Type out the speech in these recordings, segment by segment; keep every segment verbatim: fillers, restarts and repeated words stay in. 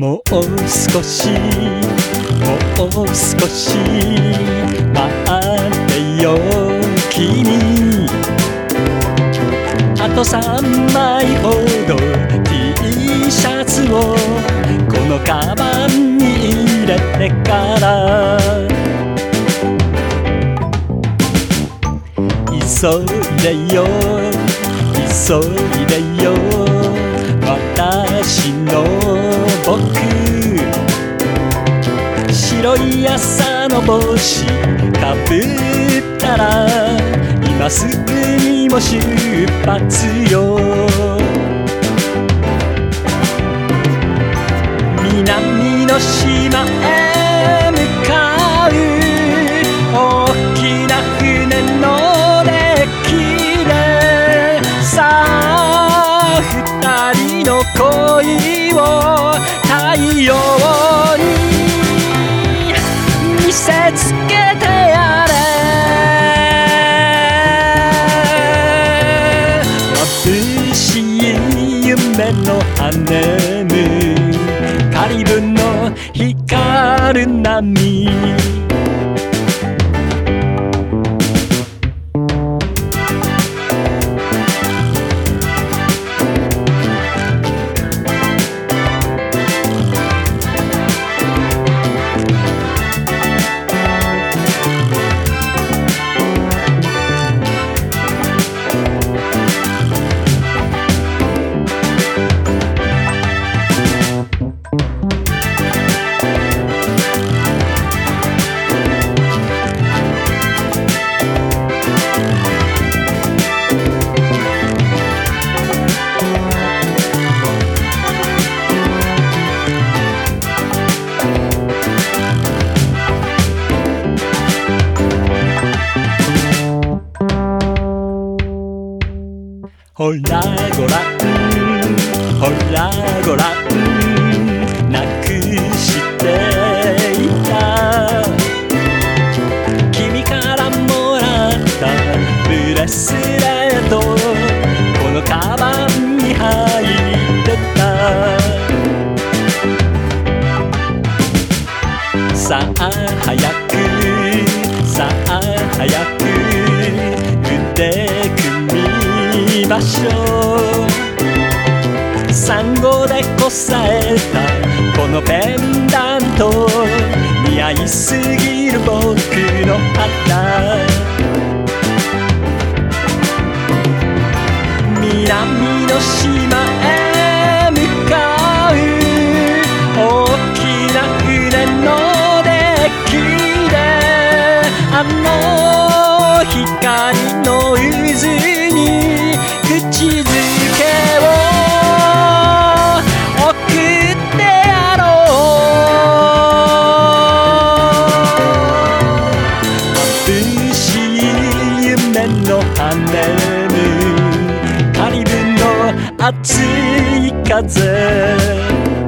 もう少しもう少し待ってよ君。あとさんまいほど T シャツをこのカバンに入れてから急いでよ急いでよ私の僕。白い朝の帽子かぶったら今すぐにも出発よ。南の島へ向かう大きな船のデッキでさあ二人の恋を太陽に見せつけてやれ。眩しい夢の羽むカリブの光る波。ほらごらんほらごらんなくしていた君からもらったブレスレットこのカバンに入ってた。さあ早くさあ早く腕組みましょう。サンゴでこさえたこのペンダント似合いすぎる僕の肌。南の島へ向かう大きな船のデッキであの光の渦に口づけを送ってやろう。眩しい夢の羽むカリブの熱い風。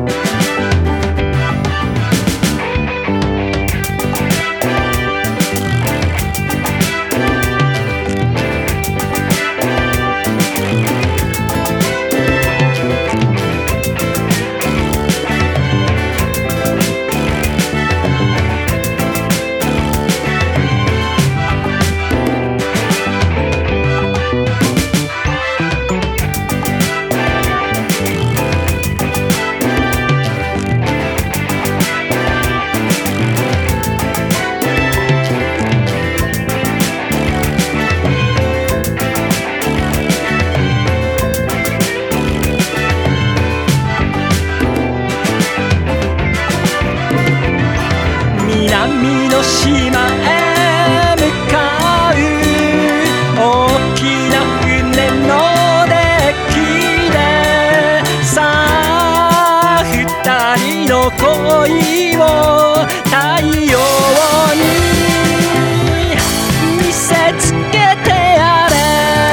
南の島へ向かう大きな船のデッキでさあ二人の恋を太陽に見せつけてやれ。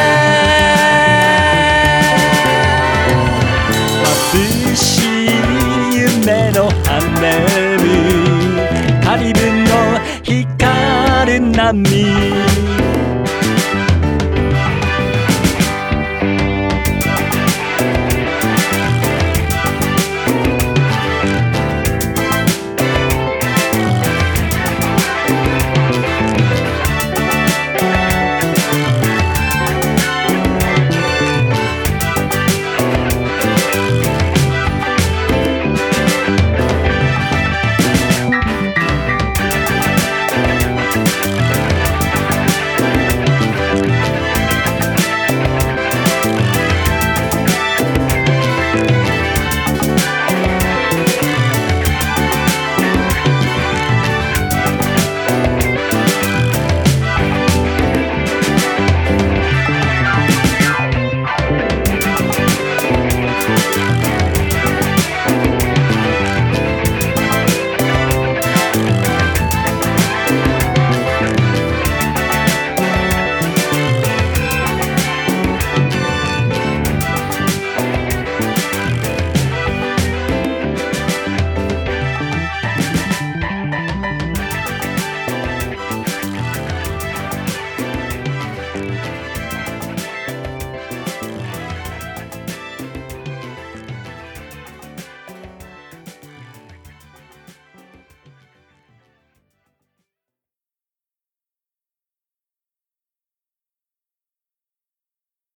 眩しい夢の羽カリブの光る波。